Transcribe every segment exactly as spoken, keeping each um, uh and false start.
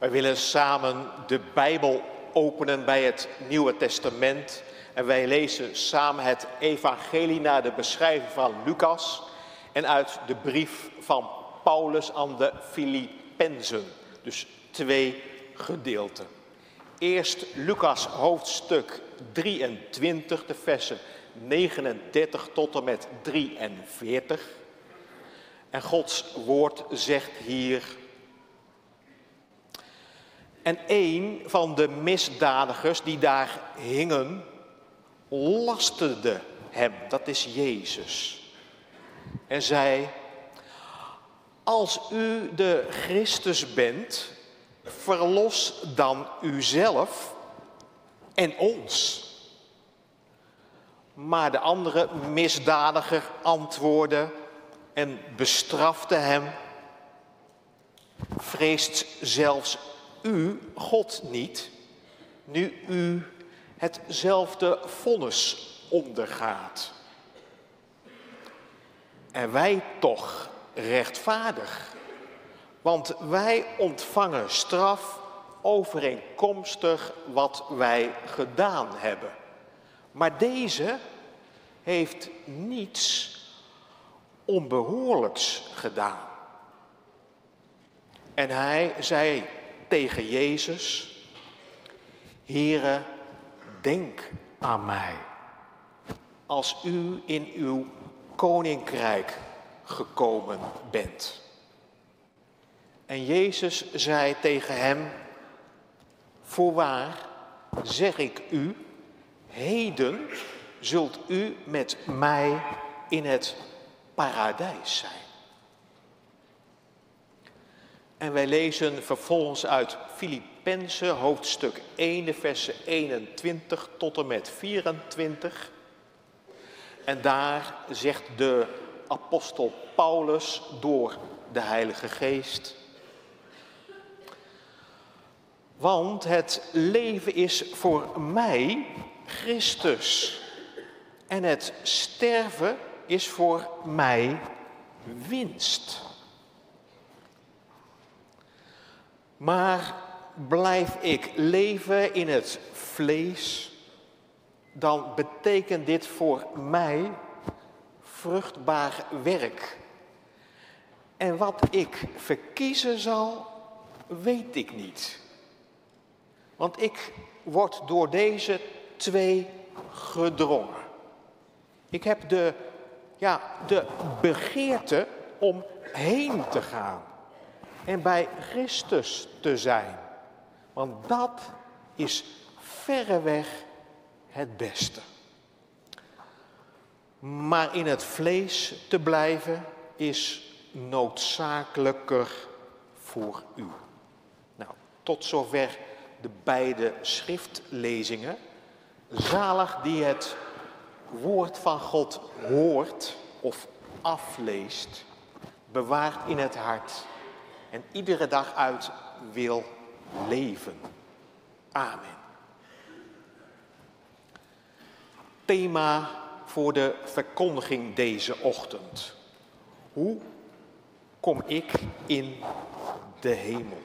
Wij willen samen de Bijbel openen bij het Nieuwe Testament. En wij lezen samen het evangelie naar de beschrijving van Lucas en uit de brief van Paulus aan de Filippenzen. Dus twee gedeelten. Eerst Lucas hoofdstuk drieëntwintig, de versen negenendertig tot en met drieënveertig. En Gods woord zegt hier: En een van de misdadigers die daar hingen, lasterde hem, dat is Jezus, en zei: Als u de Christus bent, verlos dan uzelf en ons. Maar de andere misdadiger antwoordde en bestrafte hem: Vreest zelfs u God niet, nu u hetzelfde vonnis ondergaat? En wij toch rechtvaardig, want wij ontvangen straf overeenkomstig wat wij gedaan hebben. Maar deze heeft niets onbehoorlijks gedaan. En hij zei tegen Jezus: Heere, denk aan mij als u in uw koninkrijk gekomen bent. En Jezus zei tegen hem: Voorwaar, zeg ik u, heden zult u met mij in het paradijs zijn. En wij lezen vervolgens uit Filippenzen hoofdstuk één, de versen eenentwintig tot en met vierentwintig. En daar zegt de apostel Paulus door de Heilige Geest: Want het leven is voor mij Christus en het sterven is voor mij winst. Maar blijf ik leven in het vlees, dan betekent dit voor mij vruchtbaar werk. En wat ik verkiezen zal, weet ik niet. Want ik word door deze twee gedrongen. Ik heb de, ja, de begeerte om heen te gaan en bij Christus te zijn. Want dat is verreweg het beste. Maar in het vlees te blijven is noodzakelijker voor u. Nou, tot zover de beide schriftlezingen. Zalig die het woord van God hoort of afleest, bewaart in het hart en iedere dag uit wil leven. Amen. Thema voor de verkondiging deze ochtend: Hoe kom ik in de hemel?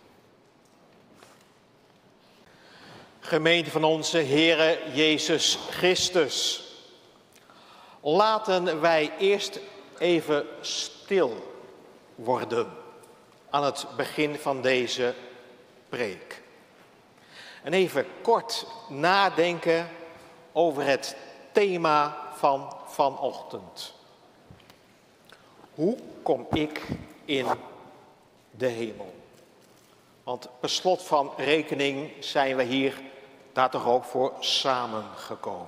Gemeente van onze Heere Jezus Christus, laten wij eerst even stil worden aan het begin van deze preek. En even kort nadenken over het thema van vanochtend. Hoe kom ik in de hemel? Want per slot van rekening zijn we hier daar toch ook voor samengekomen.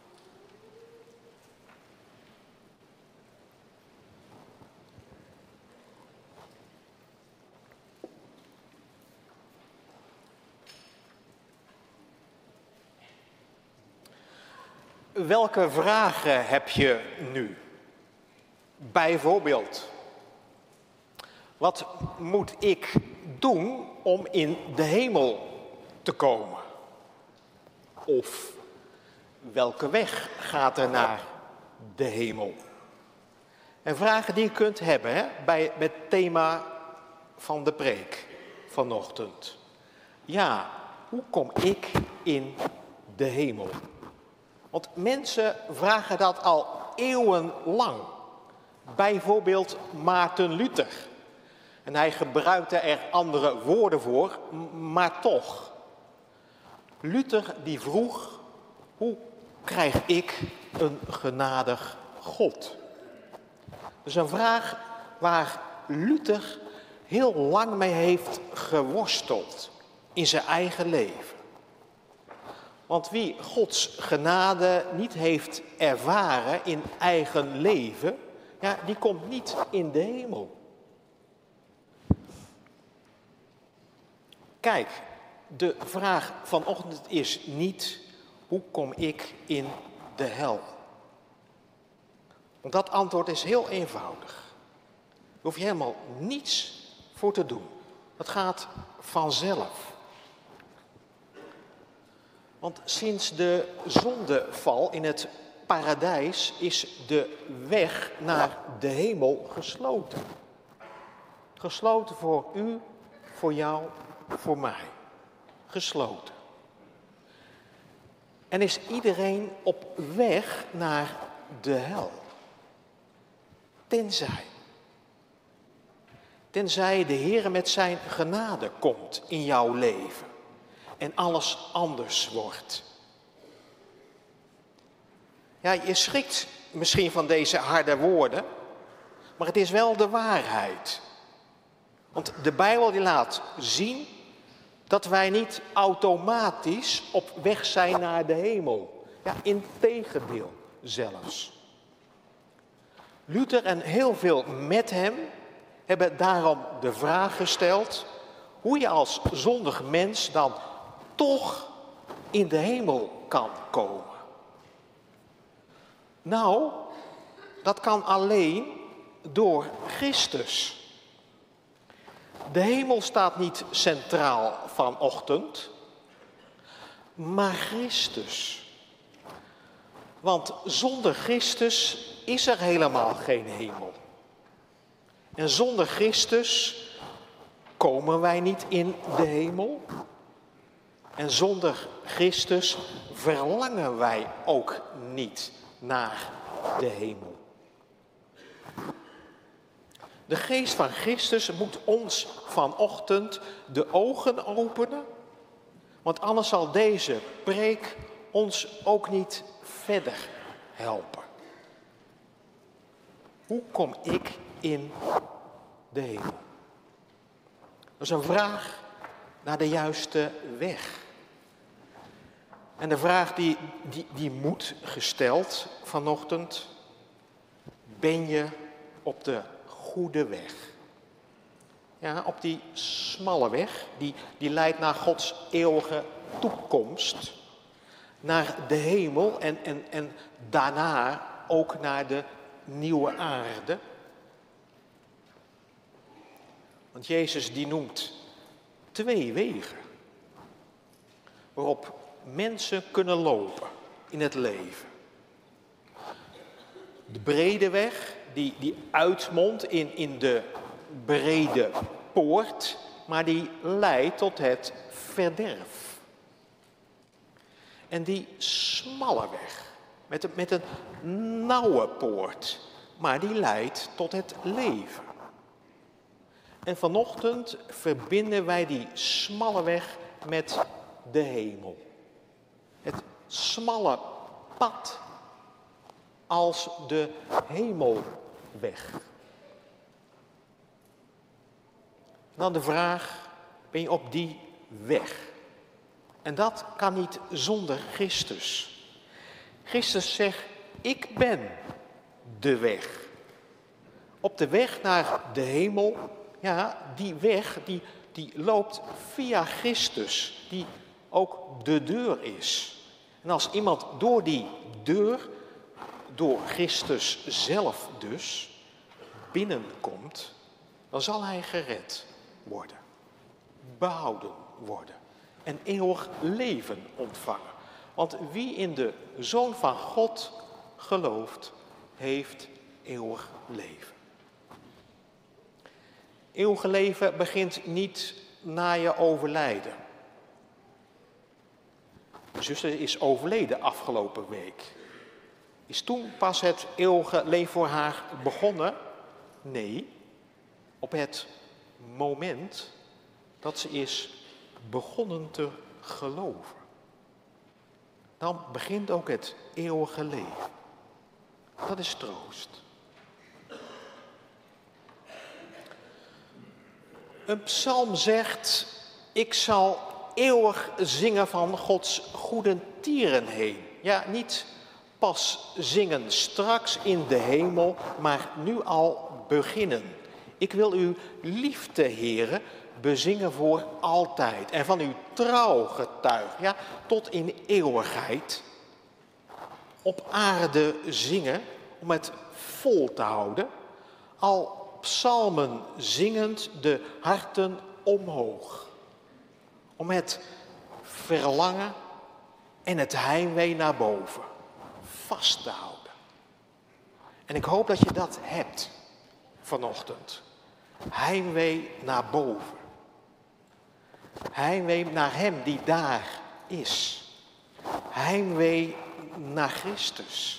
Welke vragen heb je nu? Bijvoorbeeld, wat moet ik doen om in de hemel te komen? Of welke weg gaat er naar de hemel? En vragen die je kunt hebben hè, bij het thema van de preek vanochtend. Ja, hoe kom ik in de hemel? Want mensen vragen dat al eeuwenlang. Bijvoorbeeld Maarten Luther. En hij gebruikte er andere woorden voor, maar toch. Luther die vroeg, hoe krijg ik een genadig God? Dus een vraag waar Luther heel lang mee heeft geworsteld in zijn eigen leven. Want wie Gods genade niet heeft ervaren in eigen leven, ja, die komt niet in de hemel. Kijk, de vraag vanochtend is niet, hoe kom ik in de hel? Want dat antwoord is heel eenvoudig. Daar hoef je helemaal niets voor te doen. Dat gaat vanzelf. Want sinds de zondeval in het paradijs is de weg naar de hemel gesloten. Gesloten voor u, voor jou, voor mij. Gesloten. En is iedereen op weg naar de hel. Tenzij. Tenzij de Heer met zijn genade komt in jouw leven. En alles anders wordt. Ja, je schrikt misschien van deze harde woorden. Maar het is wel de waarheid. Want de Bijbel die laat zien dat wij niet automatisch op weg zijn naar de hemel. Ja, integendeel zelfs. Luther en heel veel met hem hebben daarom de vraag gesteld hoe je als zondig mens dan toch in de hemel kan komen. Nou, dat kan alleen door Christus. De hemel staat niet centraal vanochtend, maar Christus. Want zonder Christus is er helemaal geen hemel. En zonder Christus komen wij niet in de hemel. En zonder Christus verlangen wij ook niet naar de hemel. De geest van Christus moet ons vanochtend de ogen openen, want anders zal deze preek ons ook niet verder helpen. Hoe kom ik in de hemel? Dat is een vraag naar de juiste weg. En de vraag die, die, die moet gesteld vanochtend. Ben je op de goede weg? Ja, op die smalle weg, die, die leidt naar Gods eeuwige toekomst. Naar de hemel en, en, en daarna ook naar de nieuwe aarde. Want Jezus die noemt twee wegen waarop mensen kunnen lopen in het leven. De brede weg die, die uitmondt in, in de brede poort, maar die leidt tot het verderf. En die smalle weg met een, met een nauwe poort, maar die leidt tot het leven. En vanochtend verbinden wij die smalle weg met de hemel. Het smalle pad als de hemelweg. Dan de vraag, ben je op die weg? En dat kan niet zonder Christus. Christus zegt, ik ben de weg. Op de weg naar de hemel, ja, die weg die, die loopt via Christus, die ook de deur is. En als iemand door die deur, door Christus zelf dus, binnenkomt, dan zal hij gered worden, behouden worden en eeuwig leven ontvangen. Want wie in de Zoon van God gelooft, heeft eeuwig leven. Eeuwig leven begint niet na je overlijden. zuster is overleden afgelopen week. Is toen pas het eeuwige leven voor haar begonnen? Nee, op het moment dat ze is begonnen te geloven. Dan begint ook het eeuwige leven. Dat is troost. Een psalm zegt, ik zal eeuwig zingen van Gods goede tieren heen. Ja, niet pas zingen straks in de hemel, maar nu al beginnen. Ik wil uw liefde, Heere, bezingen voor altijd. En van uw trouw getuigen, ja, tot in eeuwigheid. Op aarde zingen, om het vol te houden. Al psalmen zingend de harten omhoog. Om het verlangen en het heimwee naar boven vast te houden. En ik hoop dat je dat hebt vanochtend. Heimwee naar boven. Heimwee naar hem die daar is. Heimwee naar Christus.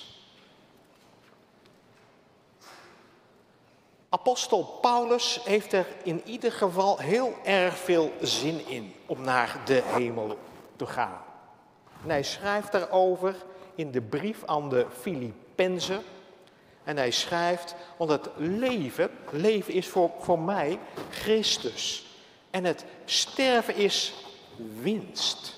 Apostel Paulus heeft er in ieder geval heel erg veel zin in om naar de hemel te gaan. En hij schrijft daarover in de brief aan de Filippenzen. En hij schrijft, want het leven, leven is voor, voor mij Christus. En het sterven is winst.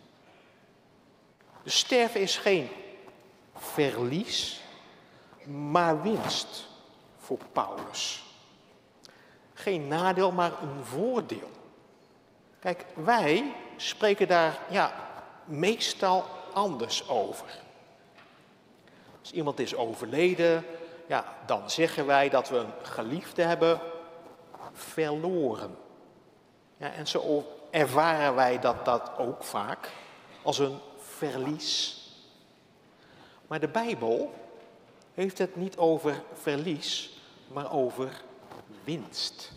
Dus sterven is geen verlies, maar winst voor Paulus. Geen nadeel, maar een voordeel. Kijk, wij spreken daar ja, meestal anders over. Als iemand is overleden, ja, dan zeggen wij dat we een geliefde hebben verloren. Ja, en zo ervaren wij dat, dat ook vaak als een verlies. Maar de Bijbel heeft het niet over verlies, maar over winst.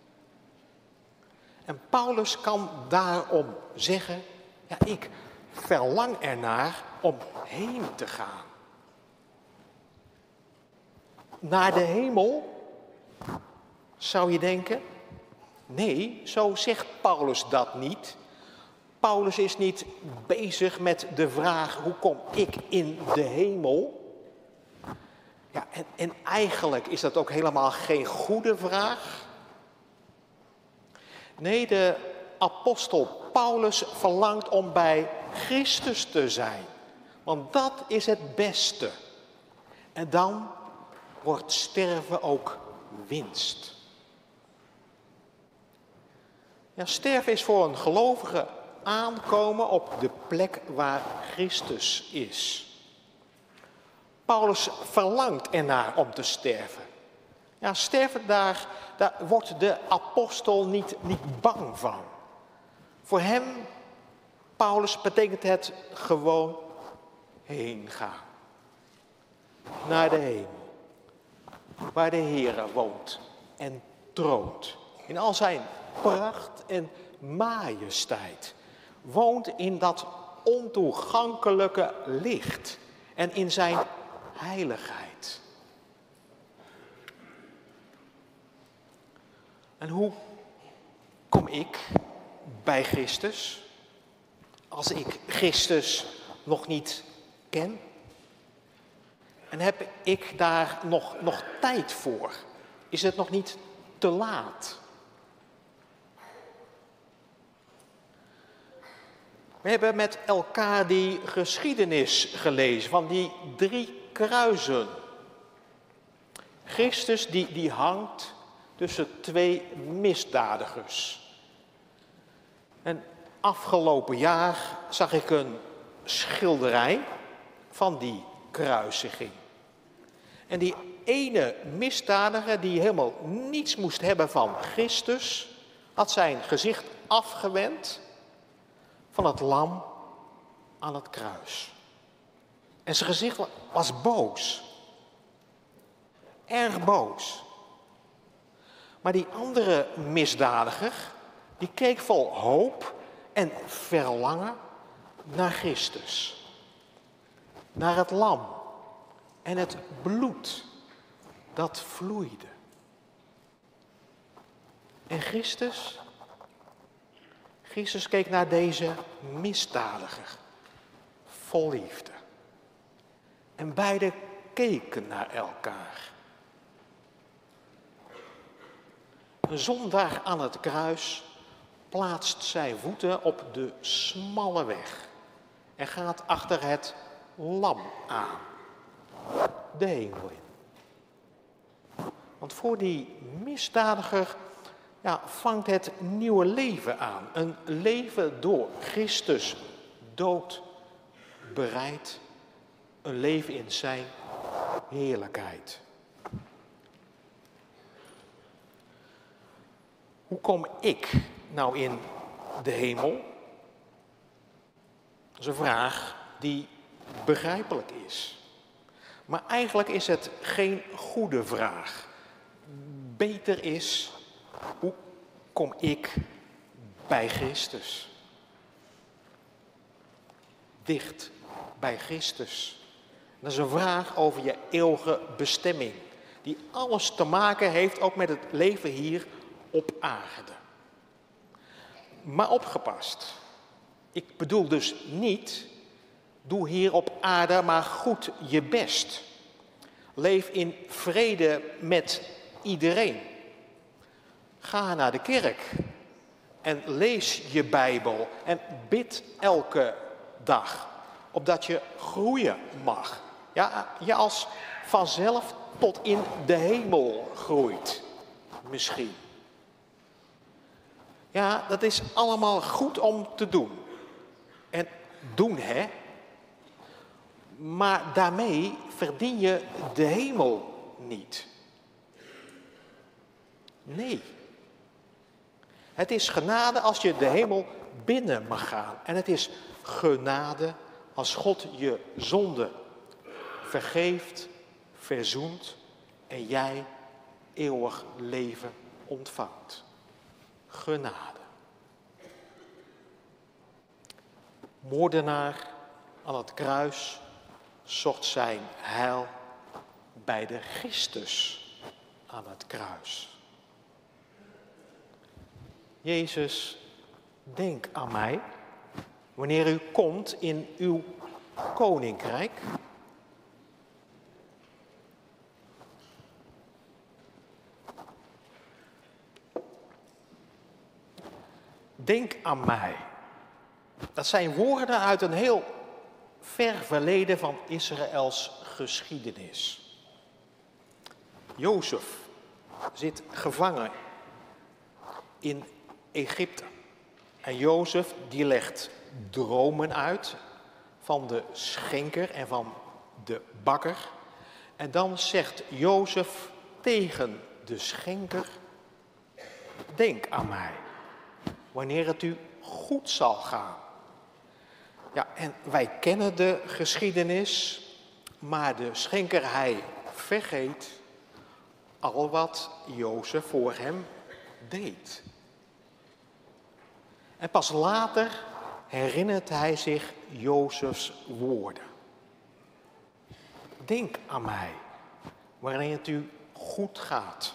En Paulus kan daarom zeggen, ja, ik verlang ernaar om heen te gaan. Naar de hemel, zou je denken? Nee, zo zegt Paulus dat niet. Paulus is niet bezig met de vraag, hoe kom ik in de hemel? Ja, en, en eigenlijk is dat ook helemaal geen goede vraag. Nee, de apostel Paulus verlangt om bij Christus te zijn. Want dat is het beste. En dan wordt sterven ook winst. Ja, sterven is voor een gelovige aankomen op de plek waar Christus is. Paulus verlangt ernaar om te sterven. Ja, sterven daar, daar wordt de apostel niet, niet bang van. Voor hem, Paulus, betekent het gewoon heen gaan. Naar de hemel. Waar de Heere woont en troont. In al zijn pracht en majesteit. Woont in dat ontoegankelijke licht. En in zijn heiligheid. En hoe kom ik bij Christus? Als ik Christus nog niet ken? En heb ik daar nog, nog tijd voor? Is het nog niet te laat? We hebben met elkaar die geschiedenis gelezen van die drie kruisen. Christus die, die hangt tussen twee misdadigers. En afgelopen jaar zag ik een schilderij van die kruisiging. En die ene misdadiger die helemaal niets moest hebben van Christus, had zijn gezicht afgewend van het lam aan het kruis. En zijn gezicht was boos. Erg boos. Maar die andere misdadiger, die keek vol hoop en verlangen naar Christus, naar het lam en het bloed dat vloeide. En Christus, Christus keek naar deze misdadiger, vol liefde. En beiden keken naar elkaar. Een zondaar aan het kruis plaatst zijn voeten op de smalle weg en gaat achter het lam aan, de hemel in. Want voor die misdadiger ja, vangt het nieuwe leven aan. Een leven door Christus dood bereid. Een leven in zijn heerlijkheid. Hoe kom ik nou in de hemel? Dat is een vraag die begrijpelijk is. Maar eigenlijk is het geen goede vraag. Beter is, hoe kom ik bij Christus? Dicht bij Christus. Dat is een vraag over je eeuwige bestemming. Die alles te maken heeft ook met het leven hier op aarde. Maar opgepast. Ik bedoel dus niet, doe hier op aarde maar goed je best. Leef in vrede met iedereen. Ga naar de kerk en lees je Bijbel en bid elke dag, opdat je groeien mag. Ja, je als vanzelf tot in de hemel groeit, misschien. Ja, dat is allemaal goed om te doen. En doen, hè? Maar daarmee verdien je de hemel niet. Nee. Het is genade als je de hemel binnen mag gaan. En het is genade als God je zonde vergeeft, verzoent en jij eeuwig leven ontvangt. Genade. Moordenaar aan het kruis zocht zijn heil bij de Christus aan het kruis. Jezus, denk aan mij wanneer u komt in uw koninkrijk. Denk aan mij. Dat zijn woorden uit een heel ver verleden van Israëls geschiedenis. Jozef zit gevangen in Egypte. En Jozef die legt dromen uit van de schenker en van de bakker. En dan zegt Jozef tegen de schenker: denk aan mij, wanneer het u goed zal gaan. Ja, en wij kennen de geschiedenis, maar de schenker hij vergeet al wat Jozef voor hem deed. En pas later herinnert hij zich Jozefs woorden. Denk aan mij, wanneer het u goed gaat.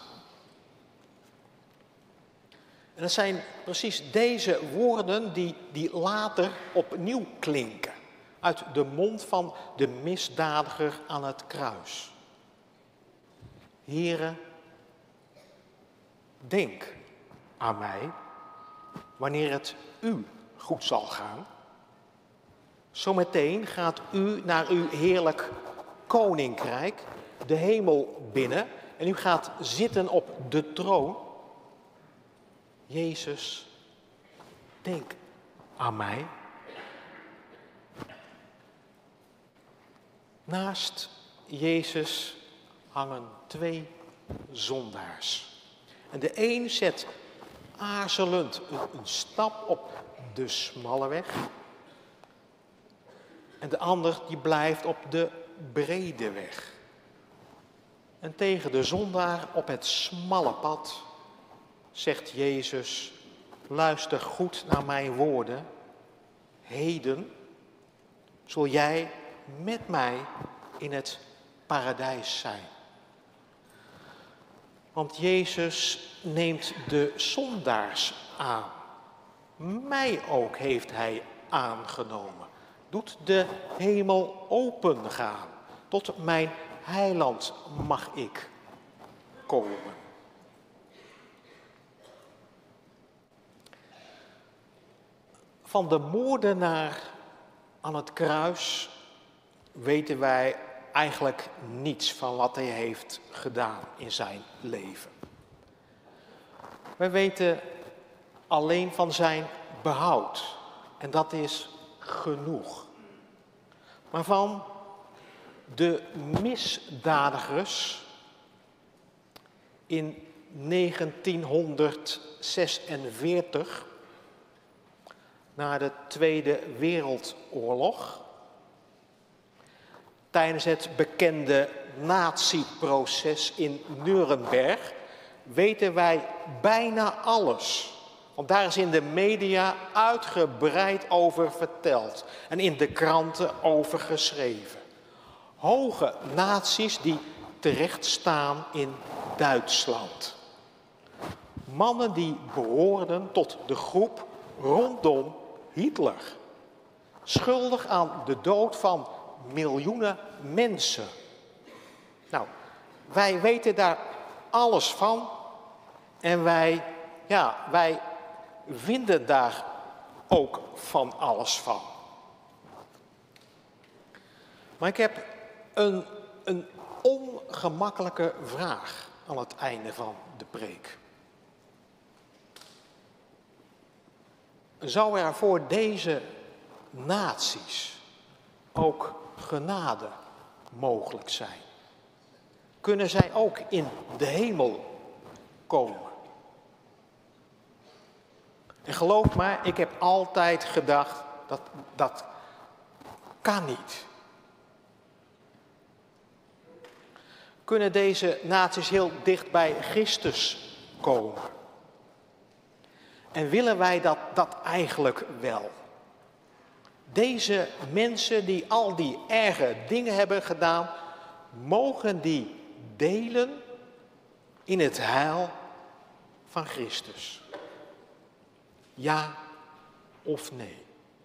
En dat zijn precies deze woorden die, die later opnieuw klinken. Uit de mond van de misdadiger aan het kruis. Heere, denk aan mij wanneer het u goed zal gaan. Zometeen gaat u naar uw heerlijk koninkrijk, de hemel binnen. En u gaat zitten op de troon. Jezus, denk aan mij. Naast Jezus hangen twee zondaars. En de een zet aarzelend een stap op de smalle weg. En de ander die blijft op de brede weg. En tegen de zondaar op het smalle pad zegt Jezus: luister goed naar mijn woorden. Heden zul jij met mij in het paradijs zijn. Want Jezus neemt de zondaars aan. Mij ook heeft hij aangenomen. Doet de hemel opengaan. Tot mijn heiland mag ik komen. Van de moordenaar aan het kruis weten wij eigenlijk niets van wat hij heeft gedaan in zijn leven. Wij weten alleen van zijn behoud en dat is genoeg. Maar van de misdadigers in negentienhonderdzesenveertig, na de Tweede Wereldoorlog, tijdens het bekende nazi-proces in Nuremberg, weten wij bijna alles. Want daar is in de media uitgebreid over verteld en in de kranten over geschreven. Hoge nazi's die terecht staan in Duitsland. Mannen die behoorden tot de groep rondom Hitler. Schuldig aan de dood van miljoenen mensen. Nou, wij weten daar alles van en wij, ja, wij vinden daar ook van alles van. Maar ik heb een, een ongemakkelijke vraag aan het einde van de preek. Zou er voor deze naties ook genade mogelijk zijn? Kunnen zij ook in de hemel komen? En geloof me, ik heb altijd gedacht, dat, dat kan niet. Kunnen deze naties heel dicht bij Christus komen? En willen wij dat, dat eigenlijk wel? Deze mensen die al die erge dingen hebben gedaan, mogen die delen in het heil van Christus? Ja of nee?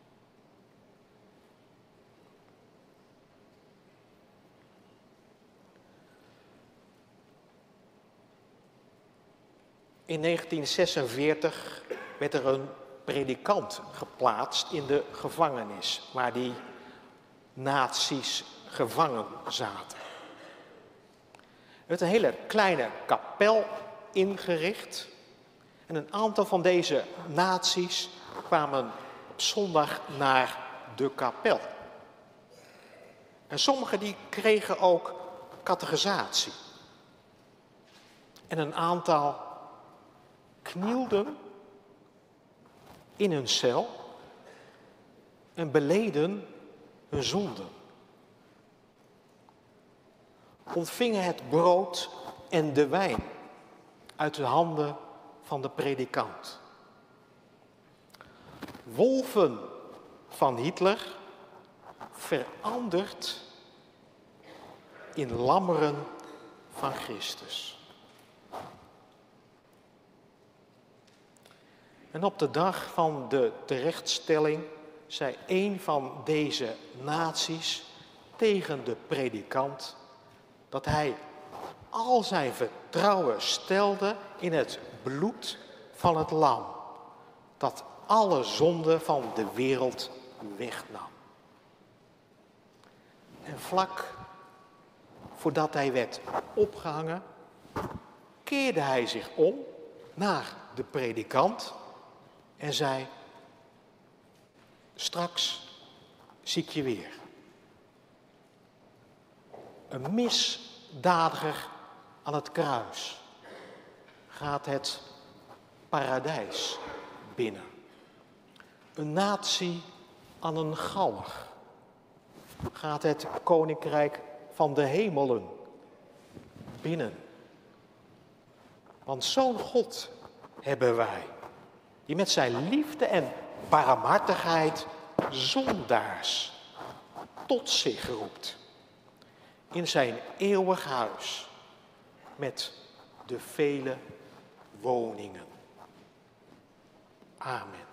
In negentien zesenveertig werd er een predikant geplaatst in de gevangenis, waar die nazi's gevangen zaten. Er werd een hele kleine kapel ingericht en een aantal van deze nazi's kwamen op zondag naar de kapel. En sommigen die kregen ook catechisatie. En een aantal knielden in hun cel en beleden hun zonden. Ontvingen het brood en de wijn uit de handen van de predikant. Wolven van Hitler veranderd in lammeren van Christus. En op de dag van de terechtstelling zei een van deze nazi's tegen de predikant dat hij al zijn vertrouwen stelde in het bloed van het lam, dat alle zonden van de wereld wegnam. En vlak voordat hij werd opgehangen, keerde hij zich om naar de predikant en zei: straks zie ik je weer. Een misdadiger aan het kruis gaat het paradijs binnen. Een natie aan een galg gaat het koninkrijk van de hemelen binnen. Want zo'n God hebben wij, die met zijn liefde en barmhartigheid zondaars tot zich roept in zijn eeuwig huis met de vele woningen. Amen.